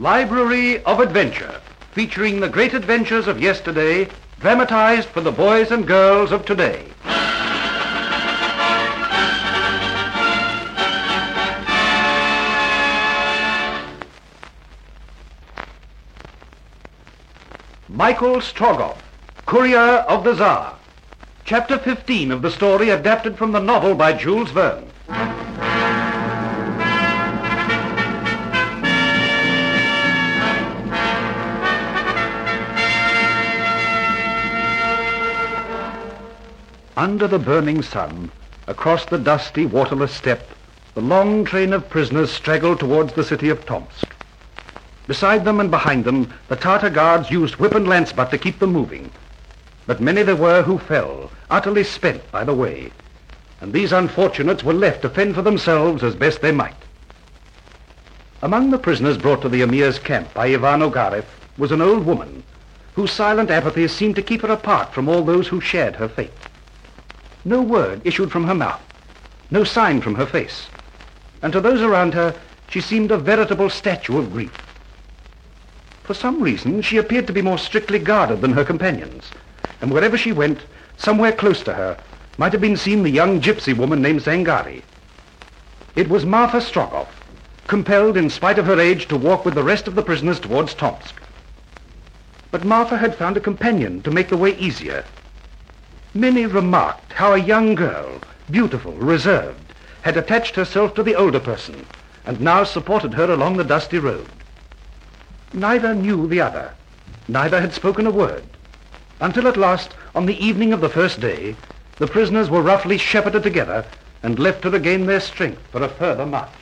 Library of Adventure, featuring the great adventures of yesterday, dramatized for the boys and girls of today. Michael Strogoff, Courier of the Tsar. Chapter 15 of the story adapted from the novel by Jules Verne. Under the burning sun, across the dusty, waterless steppe, the long train of prisoners straggled towards the city of Tomsk. Beside them and behind them, the Tartar guards used whip and lance butt to keep them moving. But many there were who fell, utterly spent by the way, and these unfortunates were left to fend for themselves as best they might. Among the prisoners brought to the Emir's camp by Ivan Ogareff was an old woman, whose silent apathy seemed to keep her apart from all those who shared her fate. No word issued from her mouth, no sign from her face, and to those around her she seemed a veritable statue of grief. For some reason she appeared to be more strictly guarded than her companions, and wherever she went, somewhere close to her, might have been seen the young gypsy woman named Zangari. It was Marfa Strogoff, compelled in spite of her age to walk with the rest of the prisoners towards Tomsk. But Marfa had found a companion to make the way easier. Many remarked how a young girl, beautiful, reserved, had attached herself to the older person, and now supported her along the dusty road. Neither knew the other. Neither had spoken a word, until at last, on the evening of the first day, the prisoners were roughly shepherded together and left to regain their strength for a further march.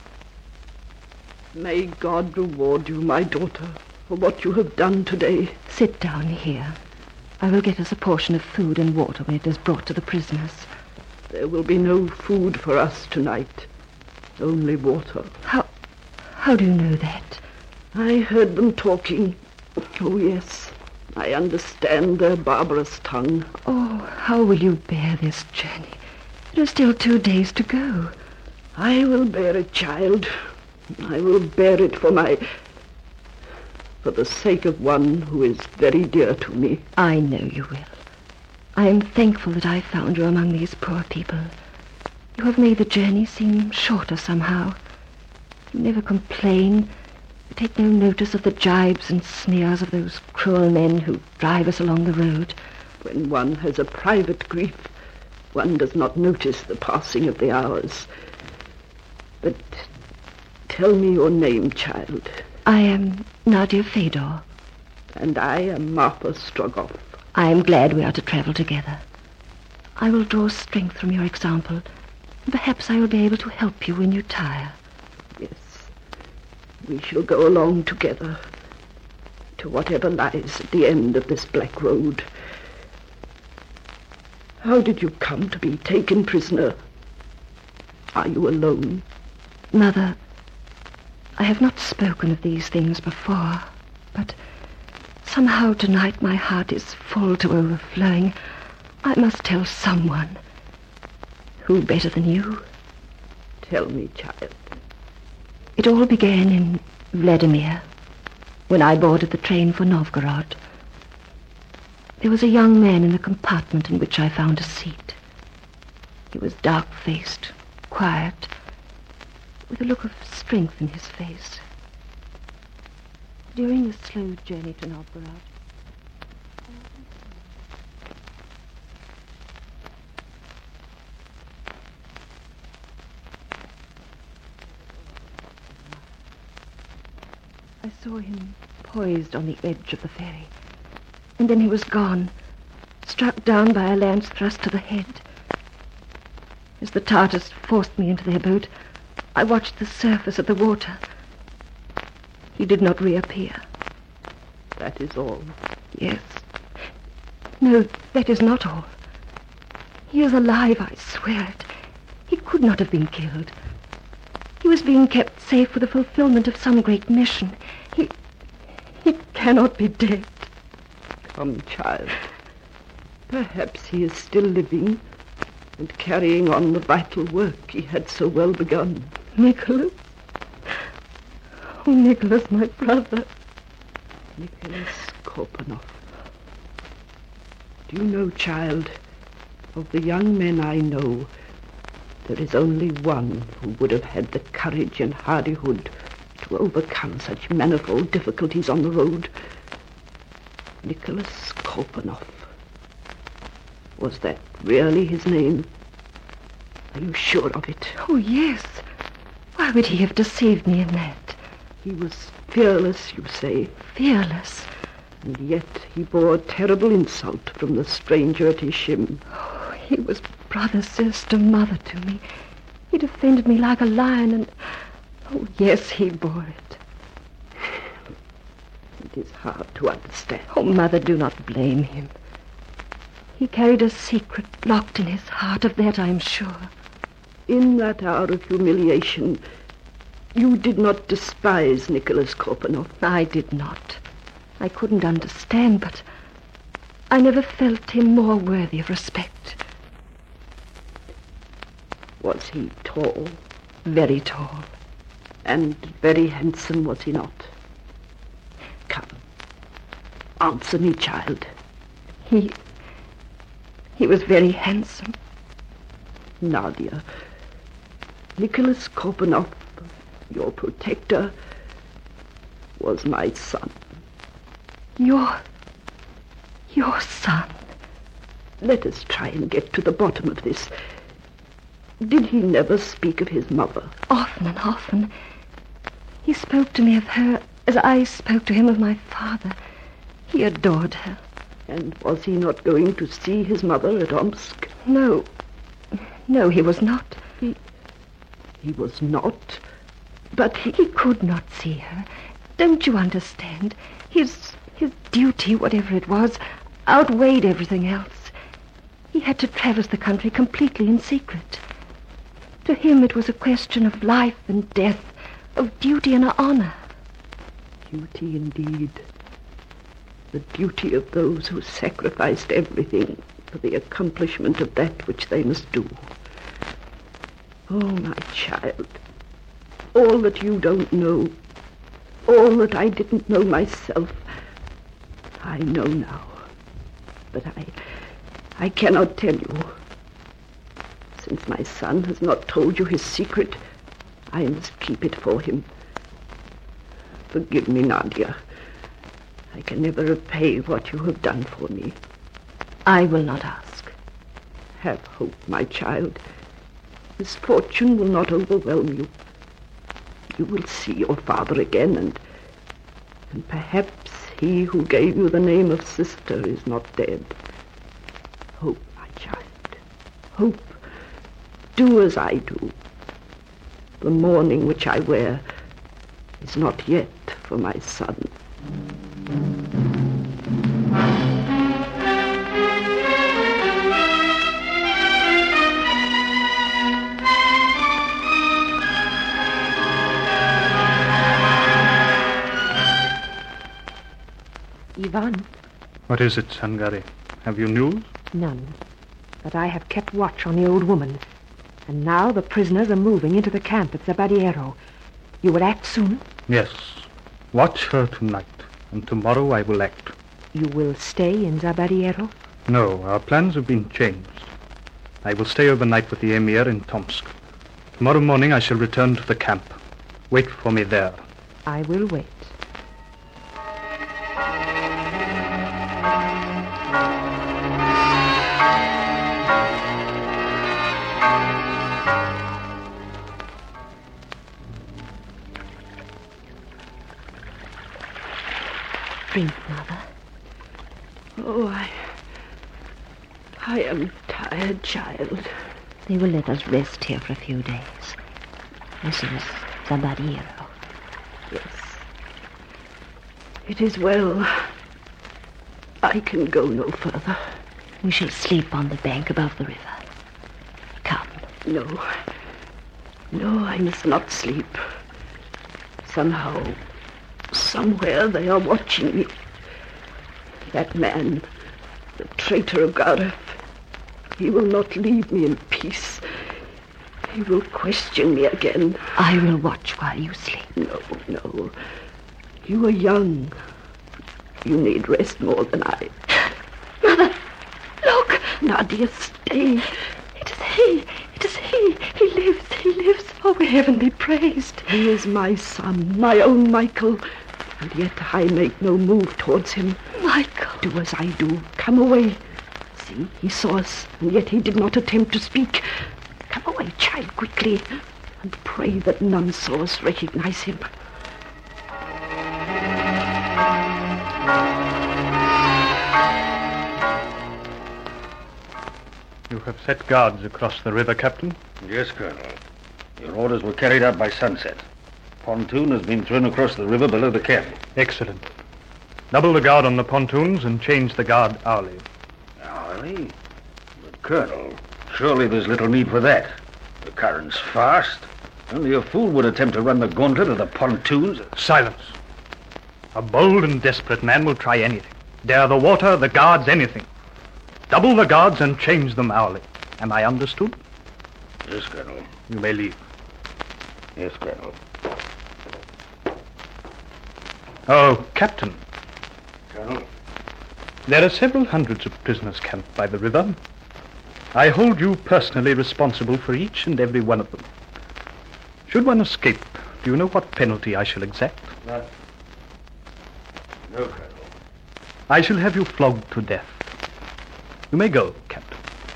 May God reward you, my daughter, for what you have done today. Sit down here. I will get us a portion of food and water when it is brought to the prisoners. There will be no food for us tonight. Only water. How do you know that? I heard them talking. Oh, yes. I understand their barbarous tongue. Oh, how will you bear this journey? There are still 2 days to go. I will bear it, child. I will bear it for the sake of one who is very dear to me. I know you will. I am thankful that I found you among these poor people. You have made the journey seem shorter somehow. You never complain. You take no notice of the jibes and sneers of those cruel men who drive us along the road. When one has a private grief, one does not notice the passing of the hours. But tell me your name, child. I am Nadia Fedor. And I am Marfa Strogoff. I am glad we are to travel together. I will draw strength from your example, and perhaps I will be able to help you when you tire. Yes, we shall go along together to whatever lies at the end of this black road. How did you come to be taken prisoner? Are you alone? Mother, I have not spoken of these things before, but somehow tonight my heart is full to overflowing. I must tell someone. Who better than you? Tell me, child. It all began in Vladimir, when I boarded the train for Novgorod. There was a young man in the compartment in which I found a seat. He was dark-faced, quiet, with a look of strength in his face. During the slow journey to Novgorod, I saw him poised on the edge of the ferry, and then he was gone, struck down by a lance thrust to the head. As the Tartars forced me into their boat, I watched the surface of the water. He did not reappear. That is all? Yes. No, that is not all. He is alive, I swear it. He could not have been killed. He was being kept safe for the fulfillment of some great mission. He cannot be dead. Come, child. Perhaps he is still living and carrying on the vital work he had so well begun. Nicholas? Oh, Nicholas, my brother. Nicholas Korpanoff. Do you know, child, of the young men I know, there is only one who would have had the courage and hardihood to overcome such manifold difficulties on the road. Nicholas Korpanoff. Was that really his name? Are you sure of it? Oh, yes. Why would he have deceived me in that? He was fearless, you say. Fearless? And yet he bore a terrible insult from the stranger at Ishim. Oh, he was brother, sister, mother to me. He defended me like a lion and... Oh, yes, he bore it. It is hard to understand. Oh, Mother, do not blame him. He carried a secret locked in his heart, of that I am sure. In that hour of humiliation, you did not despise Nicholas Korpanoff. I did not. I couldn't understand, but I never felt him more worthy of respect. Was he tall? Very tall. And very handsome, was he not? Come, answer me, child. He was very handsome. Nadia, Nicholas Korpanoff, your protector, was my son. Your son? Let us try and get to the bottom of this. Did he never speak of his mother? Often and often. He spoke to me of her as I spoke to him of my father. He adored her. And was he not going to see his mother at Omsk? No, he was not. He was not? But he could not see her. Don't you understand? His duty, whatever it was, outweighed everything else. He had to traverse the country completely in secret. To him it was a question of life and death, of duty and honor. Duty indeed. The duty of those who sacrificed everything for the accomplishment of that which they must do. Oh, my child, all that you don't know, all that I didn't know myself, I know now. But I cannot tell you. Since my son has not told you his secret, I must keep it for him. Forgive me, Nadia. I can never repay what you have done for me. I will not ask. Have hope, my child. Misfortune will not overwhelm you. You will see your father again, and perhaps he who gave you the name of sister is not dead. Hope, my child. Hope. Do as I do. The mourning which I wear is not yet for my son. Ivan? What is it, Sangari? Have you news? None. But I have kept watch on the old woman. And now the prisoners are moving into the camp at Zabadiero. You will act soon? Yes. Watch her tonight, and tomorrow I will act. You will stay in Zabadiero? No, our plans have been changed. I will stay overnight with the Emir in Tomsk. Tomorrow morning I shall return to the camp. Wait for me there. I will wait. Drink, Mother. Oh, I am tired, child. They will let us rest here for a few days. This is Zabadiero. Yes. It is well. I can go no further. We shall sleep on the bank above the river. Come. No, I must not sleep. Somehow, somewhere they are watching me. That man, the traitor of Gareth, he will not leave me in peace. You will question me again. I will watch while you sleep. No, no. You are young. You need rest more than I. Mother, look! Nadia, stay. It is he! It is he! He lives! He lives! Oh, heaven be praised! He is my son, my own Michael. And yet I make no move towards him. Michael! Do as I do. Come away. See, he saw us, and yet he did not attempt to speak. Come away, child, quickly, and pray that none saw us recognize him. You have set guards across the river, Captain? Yes, Colonel. Your orders were carried out by sunset. Pontoon has been thrown across the river below the camp. Excellent. Double the guard on the pontoons and change the guard hourly. Hourly? But, Colonel, surely there's little need for that. The current's fast. Only a fool would attempt to run the gauntlet of the pontoons. Silence. A bold and desperate man will try anything. Dare the water, the guards, anything. Double the guards and change them hourly. Am I understood? Yes, Colonel. You may leave. Yes, Colonel. Oh, Captain. Colonel? There are several hundreds of prisoners camped by the river. I hold you personally responsible for each and every one of them. Should one escape, do you know what penalty I shall exact? No, Colonel. I shall have you flogged to death. You may go, Captain.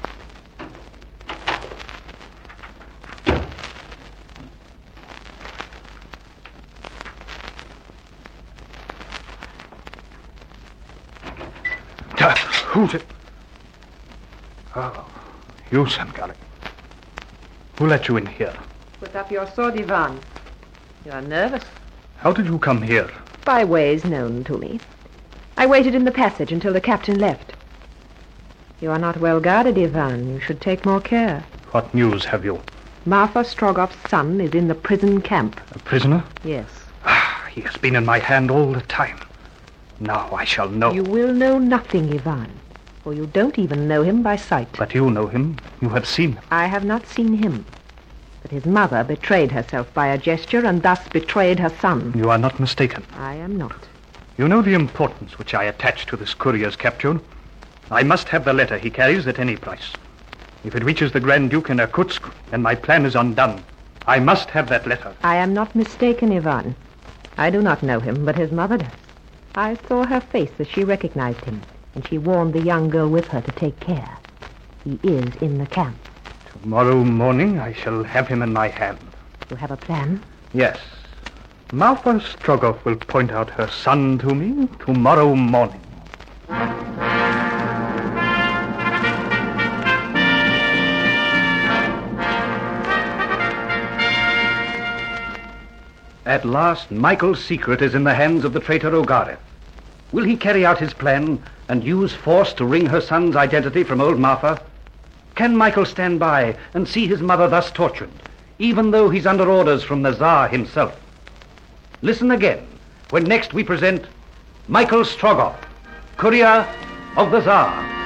Who's it? Oh, you, Sankari. Who let you in here? Put up your sword, Ivan. You are nervous. How did you come here? By ways known to me. I waited in the passage until the captain left. You are not well guarded, Ivan. You should take more care. What news have you? Marfa Strogoff's son is in the prison camp. A prisoner? Yes. He has been in my hand all the time. Now I shall know. You will know nothing, Ivan, for you don't even know him by sight. But you know him. You have seen him. I have not seen him. But his mother betrayed herself by a gesture and thus betrayed her son. You are not mistaken. I am not. You know the importance which I attach to this courier's capture. I must have the letter he carries at any price. If it reaches the Grand Duke in Irkutsk, then my plan is undone. I must have that letter. I am not mistaken, Ivan. I do not know him, but his mother does. I saw her face as she recognized him, and she warned the young girl with her to take care. He is in the camp. Tomorrow morning I shall have him in my hand. You have a plan? Yes. Marfa Strogoff will point out her son to me tomorrow morning. At last, Michael's secret is in the hands of the traitor Ogareth. Will he carry out his plan and use force to wring her son's identity from old Marfa? Can Michael stand by and see his mother thus tortured, even though he's under orders from the Tsar himself? Listen again when next we present Michael Strogoff, courier of the Tsar.